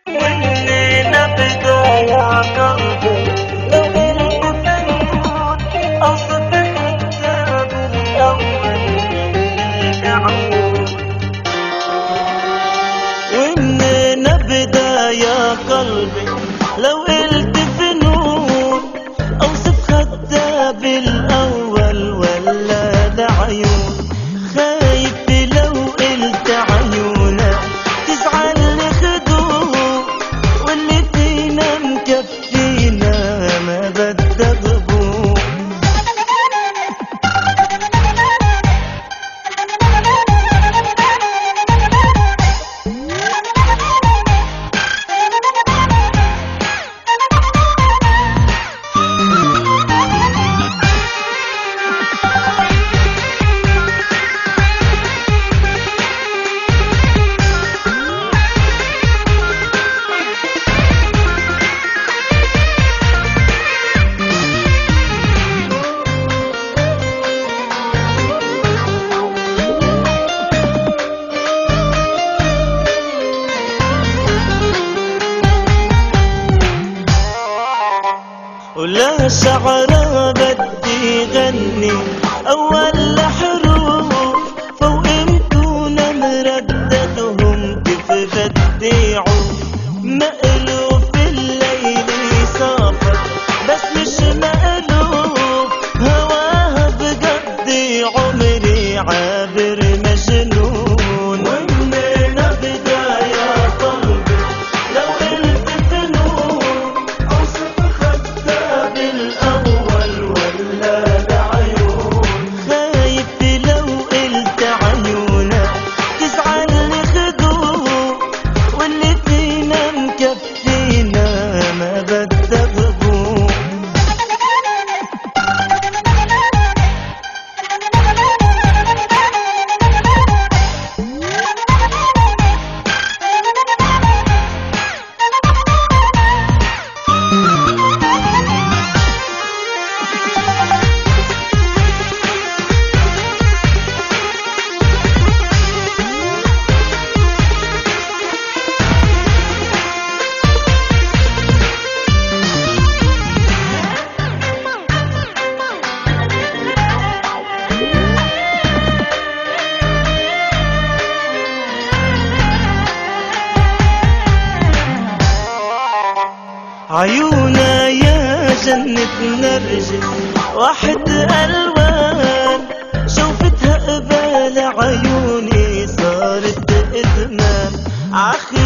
ومنين ابدا يا قلبي لو انت فنون اوصف حتى بالاول العود. ومنين ابدا يا قلبي لو قلت فنون اوصف خدها بالاول ولا العيون. خايف لو قلت عيونك تزعل لخدود واللي فينا مكفينا ما بدها غبون. ولا شعرها بدي غني أول حروف فوق متون مرددهم كيف بدي عوف. مألوف الليل سافر بس مش مألوف هواها بقضي عمري عابر مجنون. ومنين أبدا يا قلبي لو قلت فنون أوصف خدها بالأول ولا العيون. خايف لو قلت عيونك تزعل لخدود واللي فينا مكفينا ما بدها غبون. عيونا يا جنة نرجس واحد ألوان شوفتها قبال عيوني صارت إدمان.